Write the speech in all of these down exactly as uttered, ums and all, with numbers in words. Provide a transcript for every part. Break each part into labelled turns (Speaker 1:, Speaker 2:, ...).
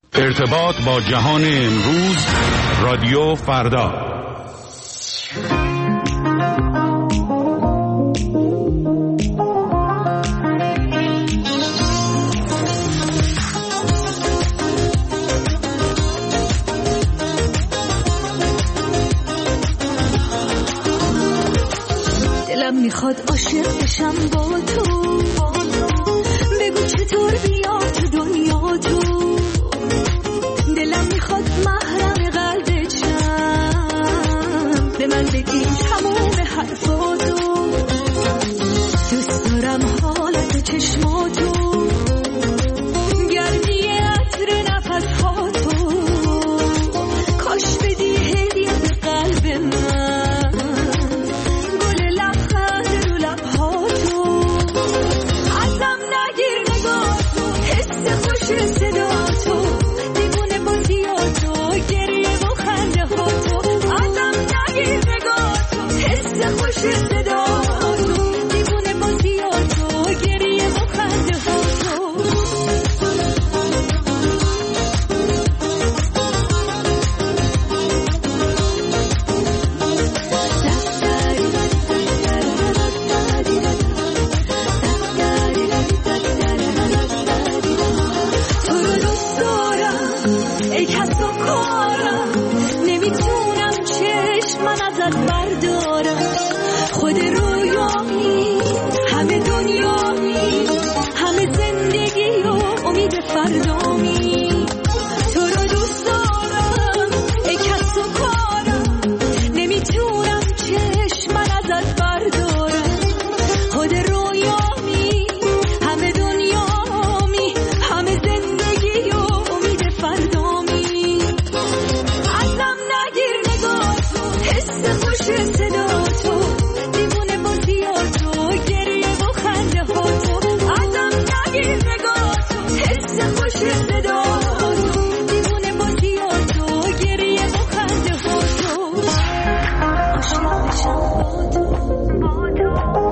Speaker 1: ارتباط با جهان امروز، رادیو فردا.
Speaker 2: دلم میخواد عاشق بشم با تو، بگو چطور بیام تو دنیا تو. دلم میخواد محرم قلبت شم، به من بگی تموم حرفاتو. دوست دارم حالت چشماتو، گرمی عطر نفسهاتو. کاش بدی هدیه به قلب من، گل لبخند رو لبهاتو. ازم نگیر نگاهتو، حس خوش صداتو، دیوونه بازیاتو، گریه و خنده هاتو. ازم نگیر نگاهتو، حس خوش صداتو، دیوونه بازیاتو، گریه و خنده هاتو. تو رو دوست دارم ای کس و کارم، نمیتونم چشم من ازت بردارم. خود رویامی، همه دنیامی، همه زندگی و امید فردامی. تو رو دوست دارم ای کس و کارم، نمیتونم چشم من ازت بردارم. خود رویامی، همه دنیامی، همه زندگی و امید فردامی. ازم نگیر نگاهتو، حس خوش صداتو، دیوونه بازیاتو، گریه و خنده هاتو. ازم نگیر نگاهتو، حس خوش صداتو، دیوونه بازیاتو، گریه و خنده هاتو. عاشق بشم با تو،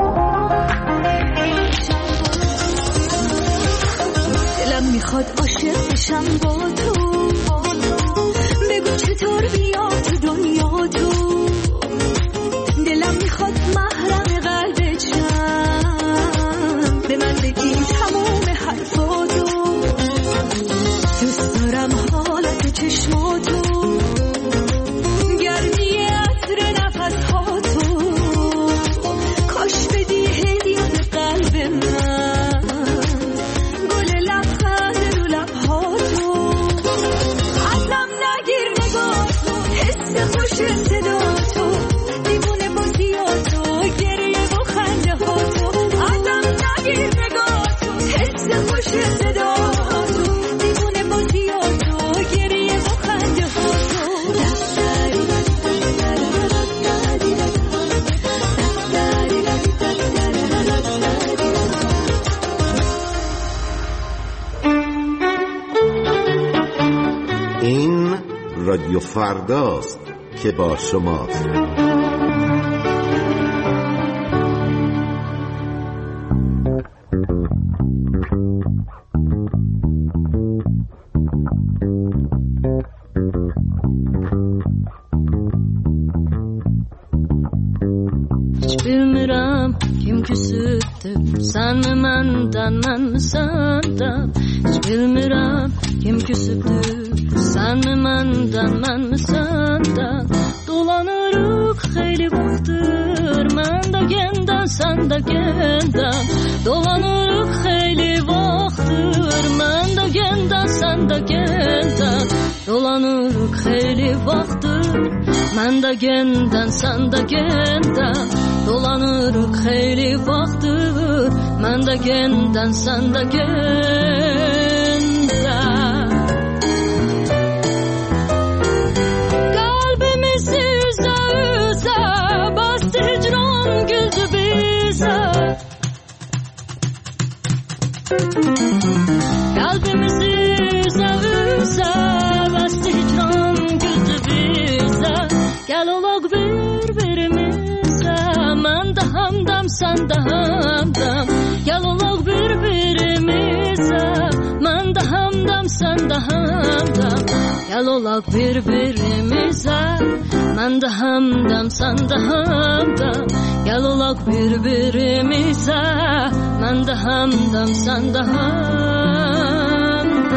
Speaker 2: دلم میخواد عاشق بشم با تو، بگو چطور بیام تو دنیا تو. دلم میخواد محرم قلبت شم، به من بگی تموم حرفاتو. دوست دارم حالت چشماتو، گرمی عطر نفسهاتو. کاش بدی هدیه به قلب من، گل لبخند رو لبهاتو. ازم نگیر نگاهتو، حس خوش صداتو، دیوونه بازیاتو، گریه و خنده هاتو. ازم نگیر نگاهتو، حس خوش صداتو، دیوونه بازیاتو، گریه و خنده هاتو.
Speaker 3: این رادیو فرداست که با شماست.
Speaker 4: Hiç bilmirəm kim küsübdür, sən mi məndən, mən mi səndən. Hiç bilmirəm kim küsübdür, sən mi məndən, mən mi səndən. Dolanırıq xeyli vaxtdır, mən də gəndən, sən də gəndən. Dolanırıq xeyli vaxtdır, mən də gəndən, sən də gəndən. Dolanırıq xeyli vaxtdır, mən də gəndən, sən də gəndən. Dolanırıq xeyli vaxtdır, mən də gəndən, sən də gəndən. Qalbimizi üzə üzə bastı hicran güldü bizə. Qalbimizi üzə üzə bastı hicran güldü bizə. Gəl olaq bir-birimizə, mən də hamdam, sən də hamdam. Gəl olaq bir-birimizə, mən də hamdam, hamdam sen de hamdam. Gel olak birbirimize. Ben de hamdam sen de hamdam. Gel olak birbirimize. Ben de hamdam sen de hamdam.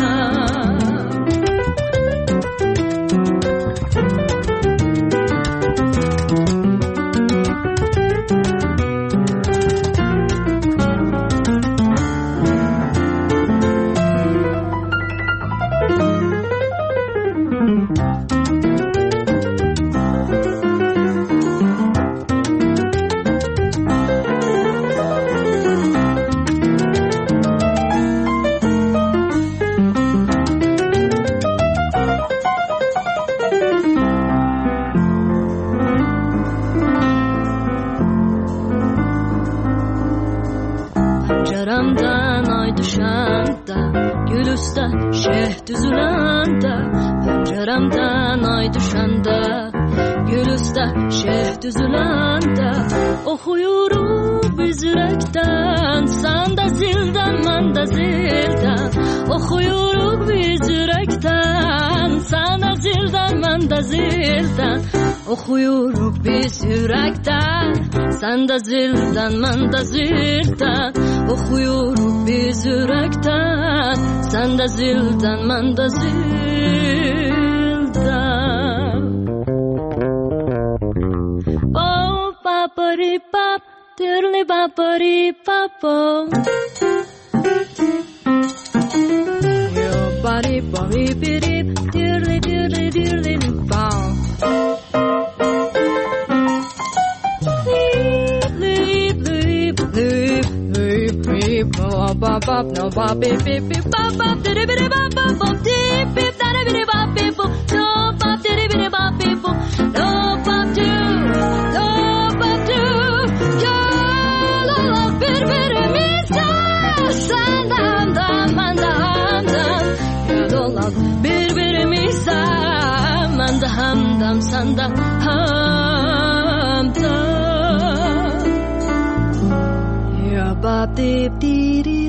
Speaker 4: Penceremden ay düşende, gül üstte şeh düzülende. Penceremden ay düşende, gül üstte şeh düzülende. Oxuyuruq biz ürəkdən, sən də zildən, mən də zildən. Oxuyuruq biz ürəkdən, sən də zildən, mən də zildən. Oxuyuruq biz ürəkdən, sən də zildən, mən də zildən. Oxuyuruq biz ürəkdən, sən də zildən, mən də zildən. Oh, ba-ba-di-bop, diddly-bop-ba-di-bop-oh. Yo, ba-di-ba-di-bi-dip, diddly-diddly-diddly-bop. Bop bop no bop beep beep beep bop bop diddy biddy bop bop bop deep beep daddy biddy bop beep boop no bop diddy biddy bop beep boop no bop do no bop do yo la la bir birimize sen dam dam man dam dam yo la bir birimize man dam dam sen dam ham dam yo bop deep dee dee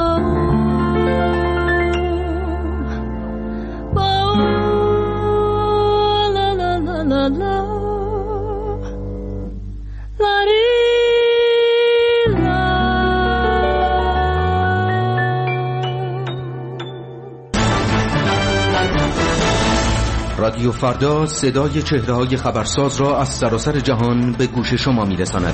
Speaker 5: رادیو فردا صدای چهره‌های خبرساز را از سراسر جهان به گوش شما می‌رساند.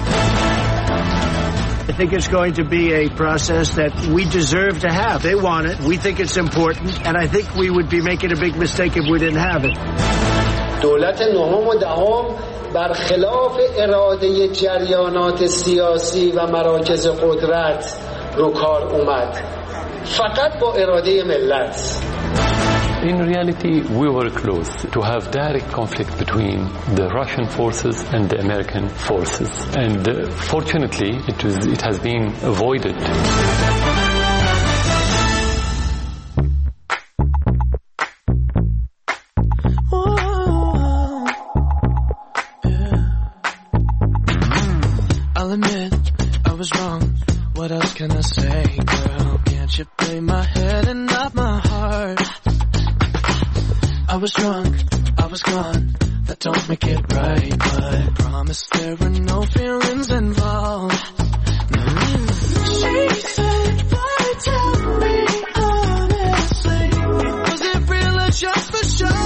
Speaker 6: I think it's going to be a process that we deserve to have. They want it. We think it's important. And I think we would be making a big mistake if we didn't have it.
Speaker 7: دولت نهم و دهم برخلاف اراده جریانات سیاسی و مراکز قدرت رو کار اومد. فقط با اراده ملت.
Speaker 8: In reality, we were close to have direct conflict between the Russian forces and the American forces. And uh, fortunately, it was, it has been avoided.
Speaker 9: I'll admit I was wrong. What else can I say, girl? Can't you play my head and not my heart? I was drunk, I was gone, that don't make it right, but I promise there were no feelings involved. Mm. She said, why tell me honestly, was it real or just for show?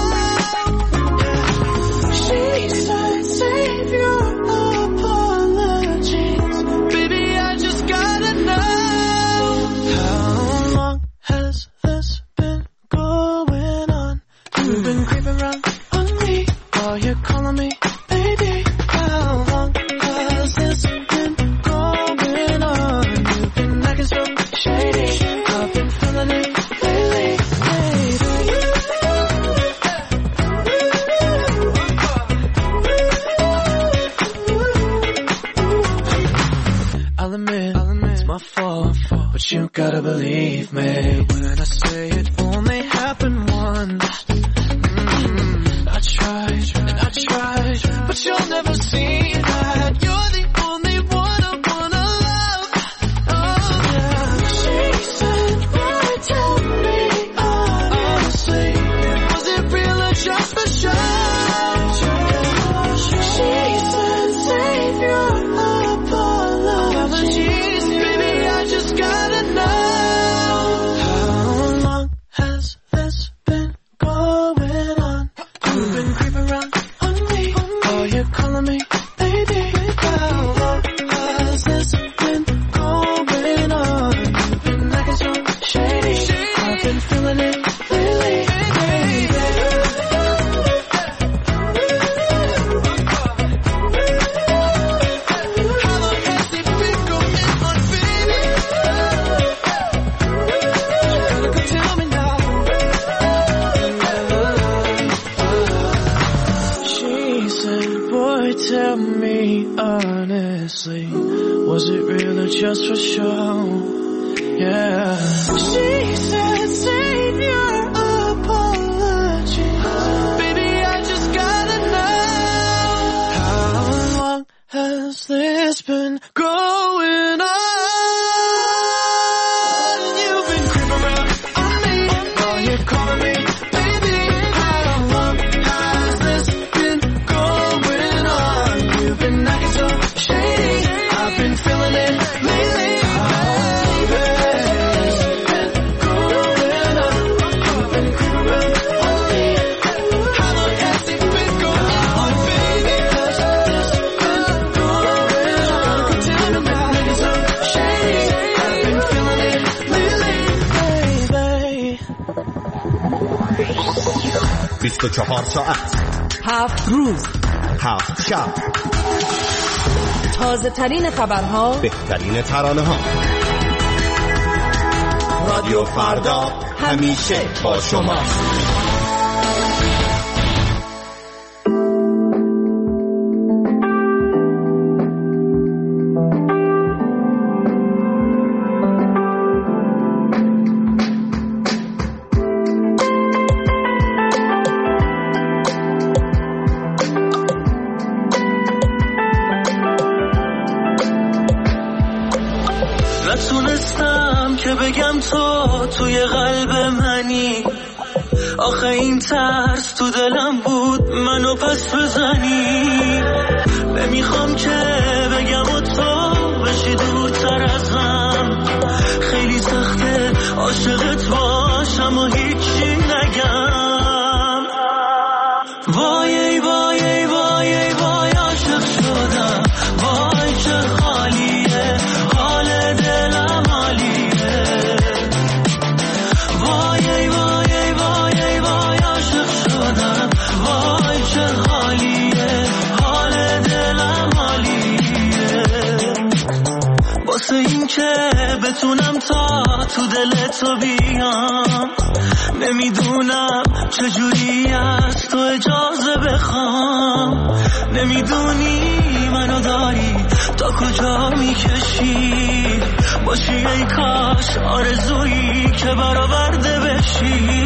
Speaker 9: Yeah. She said, save your apologies, baby I just gotta know, how long has this been going on? You've been creeping around on me while you're calling me baby. How long has this been going on? You've been acting so shady. I've been feeling it lately, lately. I'll admit, I'll admit it's my fault, but you gotta believe me when I say it only happened once. I tried, and I tried, but you'll never see that. You're the only one I wanna love. Oh, yeah. She said, why tell me just for show. Yeah. She said, save your apology. Baby, I just gotta know. How long has this been going on? You've been creeping around on me while you're calling me. Baby, how long has this been going on? You've been acting so shady. I've been feeling it lately.
Speaker 3: بیست و چهار ساعت،
Speaker 10: هفت روز،
Speaker 3: هفت شب،
Speaker 10: تازه ترین خبرها،
Speaker 3: بهترین ترانه ها. رادیو فردا همیشه با شما.
Speaker 9: نتونستم که بگم تو توی قلب منی، آخه این ترس تو دلم بود منو پس بزنی. نمیخوام که بگم و تو بشی دورتر ازم، خیلی سخته عاشقت باشم و هیچی نگم. وای وای وای وای عاشق شدم، وای چه خالیه حال دلم حالیه. وای وای وای وای عاشق شدم، وای چه خالیه حال دلم حالیه. واسه این که بتونم تا تو دل تو بیام، نمیدونم چجوری از تو اجازه بخوام. نمیدونی منو داری تا کجا میکشی، باشی ای کاش آرزویی که برآورده بشی.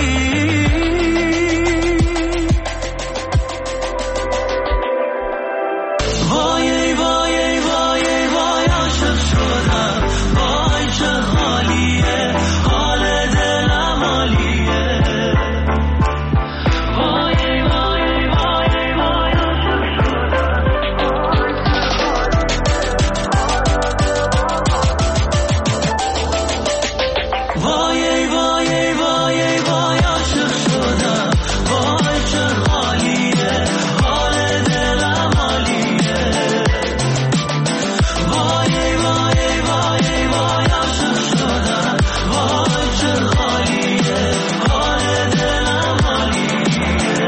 Speaker 9: وای وای وای وای عاشق شدم، وای چه حالیه حال دلم حالیه. وای وای وای وای عاشق شدم. وای وای وای وای عاشق شدم، وای چه حالیه حال دلم حالیه. وای وای وای وای عاشق شدم، وای چه حالیه حال دلم حالیه.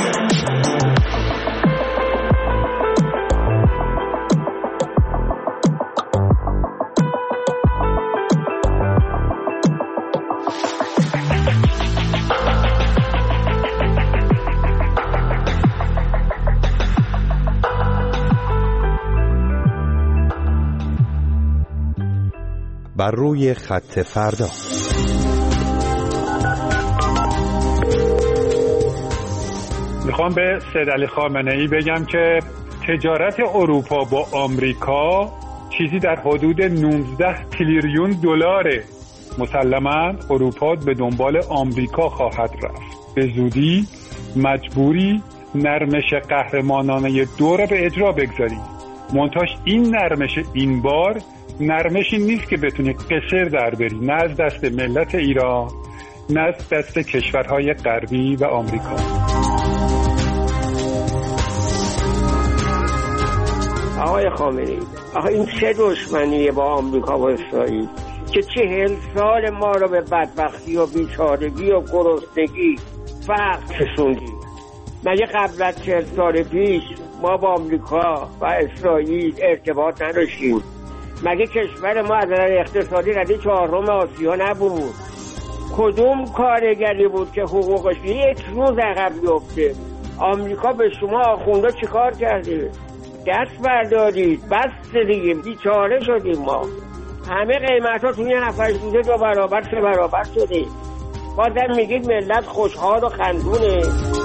Speaker 3: بر روی خط فردا.
Speaker 1: میخوام به سیدعلی خامنه‌ای بگم که تجارت اروپا با آمریکا چیزی در حدود نوزده تریلیون دلاره. مسلماً اروپا به دنبال آمریکا خواهد رفت. به زودی مجبوری نرمش قهرمانانه دو را به اجرا بگذاری. منتاش این نرمش این بار نرمشی نیست که بتونی قصر در بری، نه از دست ملت ایران نه از دست کشورهای غربی و آمریکا.
Speaker 11: آقای خامنه‌ای، آقا این چه دشمنیه با آمریکا و اسرائیل که چهل سال ما رو به بدبختی و بیچارگی و گرسنگی فقر کشوندی؟ مگه قبل از چهل سال پیش ما با آمریکا و اسرائیل ارتباط نداشتیم؟ مگه کشور ما از نظر اقتصادی رده چهارم آسیا نبود؟ کدوم کارگری بود که حقوقش یک روز عقب بیفته؟ آمریکا به شما آخونده چیکار کرده؟ دست بردارید، بس دیگه، بیچاره شدیم ما. همه قیمت ها توی هفتش روزه دو برابر سه برابر شده. بازم میگید ملت خوشحال و خندونه.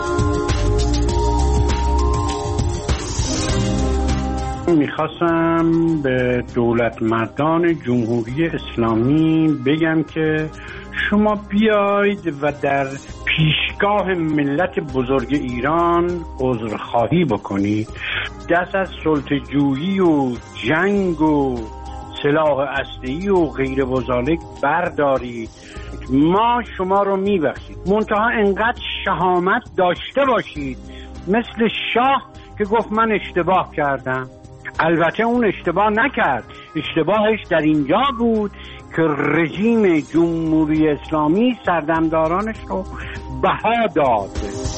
Speaker 12: میخواستم به دولت مردان جمهوری اسلامی بگم که شما بیاید و در پیشگاه ملت بزرگ ایران عذرخواهی بکنید، دست از سلطه‌جویی و جنگ و سلاح اسلحه‌ای و غیر و ذالک بردارید. ما شما رو میبخشید، منتها انقدر شهامت داشته باشید مثل شاه که گفت من اشتباه کردم. البته اون اشتباه نکرد، اشتباهش در اینجا بود که رژیم جمهوری اسلامی سردمدارانش رو بها داد.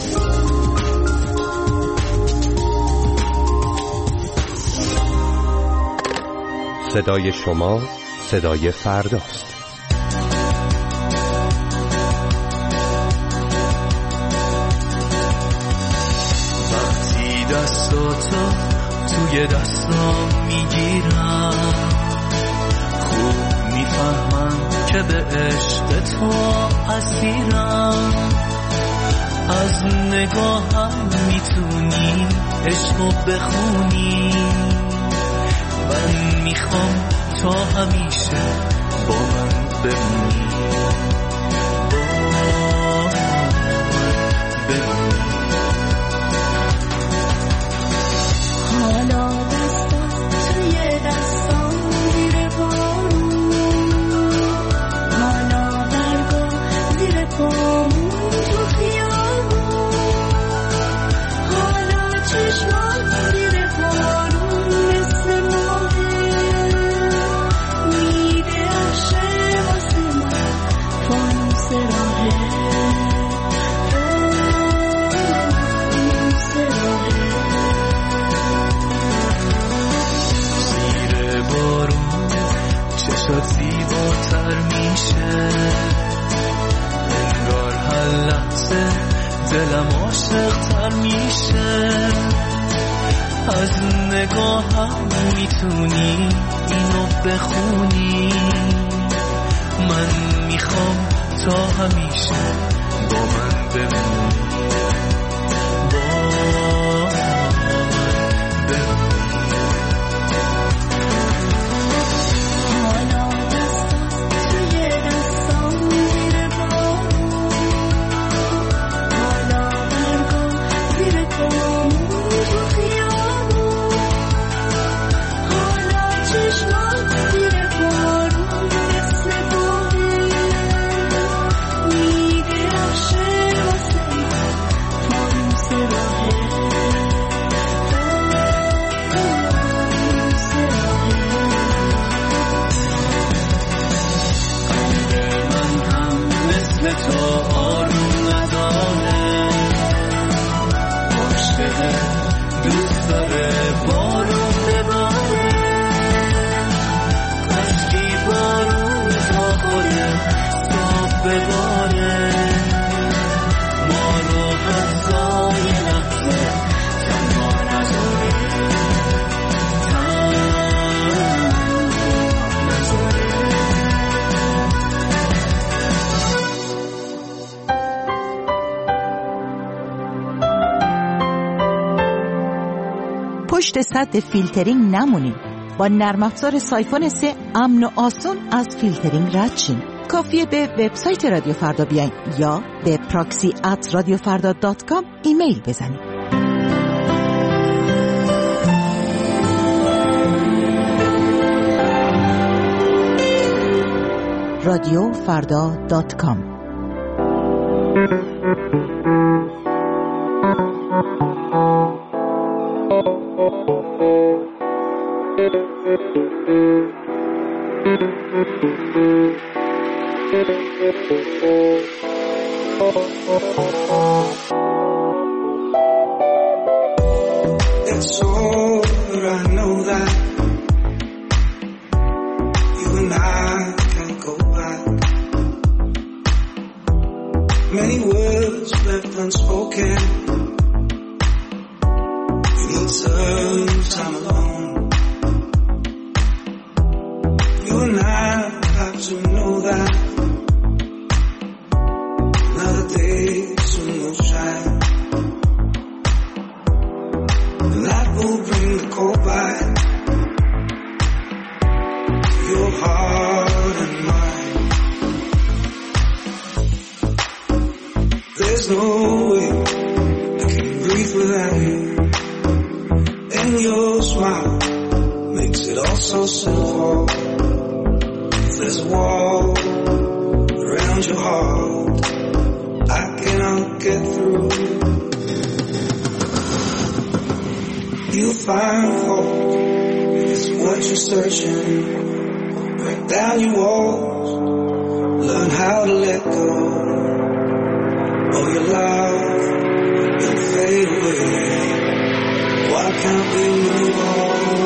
Speaker 13: صدای شما صدای فرداست.
Speaker 9: وقتی دستاتو توی دستام میگیرم خوب میفهمم که به عشق تو اسیرم. از نگاهم میتونی عشقو بخونی. من میخوام تا همیشه با من بمونی، با من بمونی.
Speaker 2: حالا دستات توی دستام زیر بارون، حالا برگا زیر پامون تو خیابون، حالا چشمات زیر بارون مثل ماهه میده عشق واسه من فانوس راهه. چشات زیباتر میشه، انگار هر لحظه دلم عاشق‌تر میشه. از نگاهم میتونی اینو بخونی. من میخوام تا همیشه با من بمونی، با من بمونی.
Speaker 14: پشت سد فیلترینگ نمونید. با نرم افزار سایفون سه امن و آسون از فیلترینگ رد شین. کافیه به وبسایت رادیو فردا بیاین یا به پراکسی ات رادیو فردا دات کام ایمیل بزنید. رادیو فردا دات کام.
Speaker 15: It's over, I know that you and I can't go back. Many words left unspoken. You need some time alone. You and I There's no way I can breathe without you. And your smile makes it all so simple. There's a wall around your heart I cannot get through. You find fault is what you're searching. Break down your walls, learn how to let go. All your love will fade away. Why can't we move on?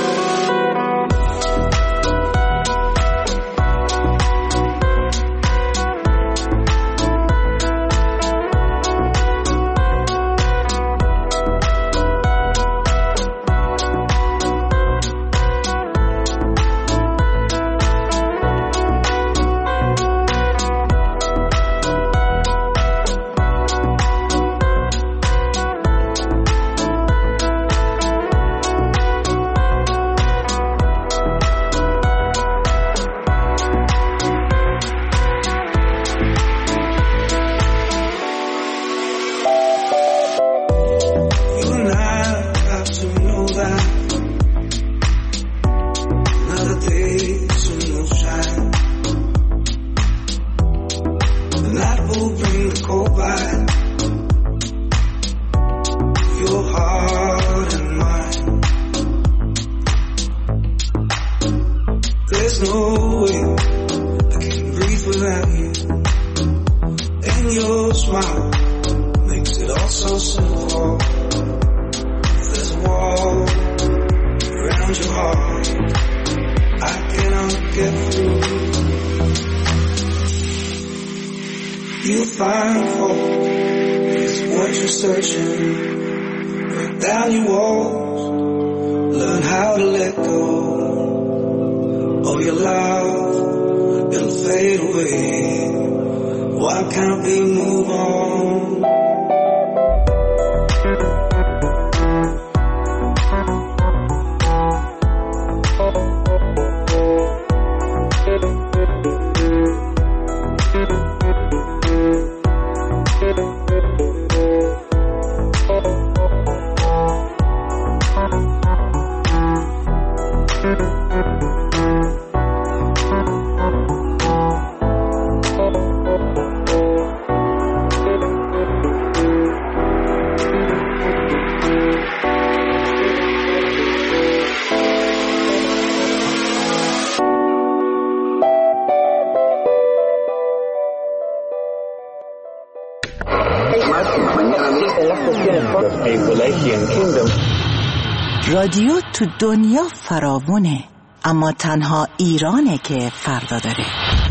Speaker 14: رادیو تو دنیا فراوونه، اما تنها ایرانه که فردا داره.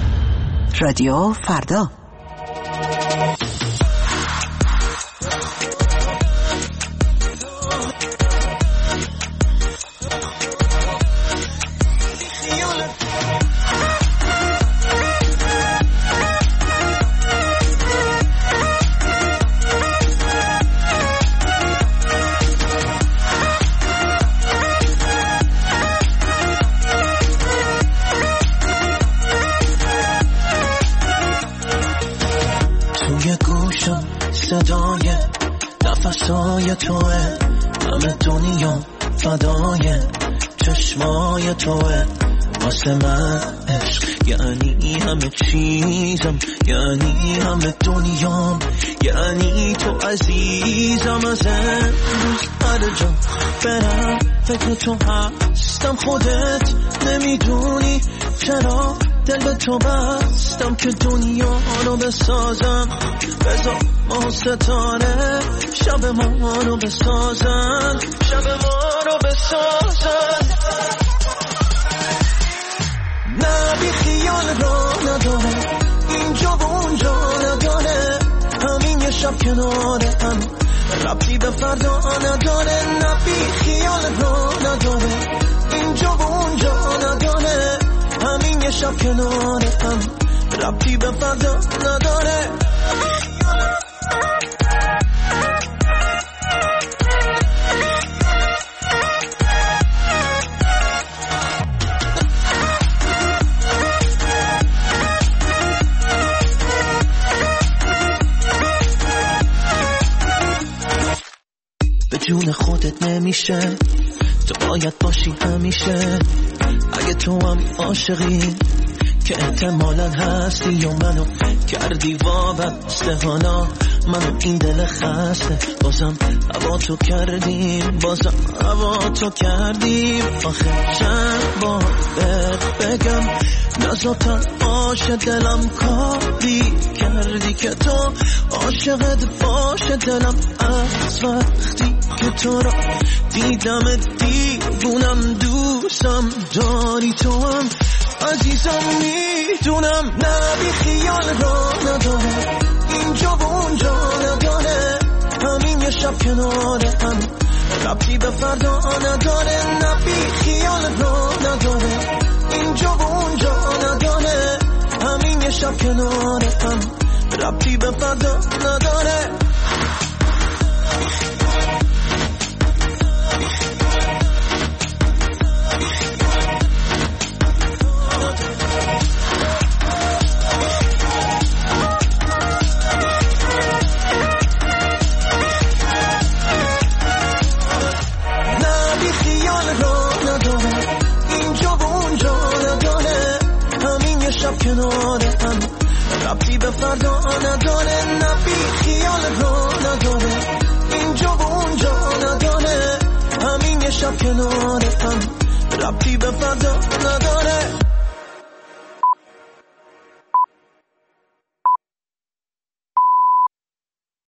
Speaker 14: رادیو فردا.
Speaker 9: صدای نفسای توه، همه دنیا فدای چشمای توه. واسه من عشق یعنی همه چیزم، یعنی همه دنیام، یعنی تو عزیزم. از امروز هر جا برم فکر تو هستم، خودت نمیدونی چرا دل به تو بستم که دنیا رو بسازم. بذار ما ستاره شب ما رو بسازن، شب ما رو بسازن. نه بی خیال را نداره، اینجا و اونجا نداره، همین یه شب کناره هم ربطی به فردا نداره. نه بی خیال را نداره، اینجا و اونجا نداره، همین یه شب کناره هم ربطی به فردا نداره. جون خودت نمیشه، تو باید باشی همیشه. اگه تو هم عاشقی که احتمالاً هستی و منو کردی وابسته، حالا منو این دل خسته بازم هوا تو کردیم، بازم هوا تو کردیم. آخه چند بار بهت بگم نزاتن باشه دلم، کاری کردی که تو عاشقت باشه دلم. از وقتی که تو را دیدم دیوونم، دوستم داری تو هم عزیزم، میدونم نبی خیال را نداره، اینجا و اونجا نداره، همین یه شب کناره هم ربطی به فردا نداره. نبی خیال را نداره، اینجا و اونجا نداره، همین یه شب کناره هم ربطی به فردا نداره. کناره هم ربطی به فردا نداره، نبی خیال رو نداره، اینجا و اونجا نداره، همین یه شب کناره هم ربطی به فردا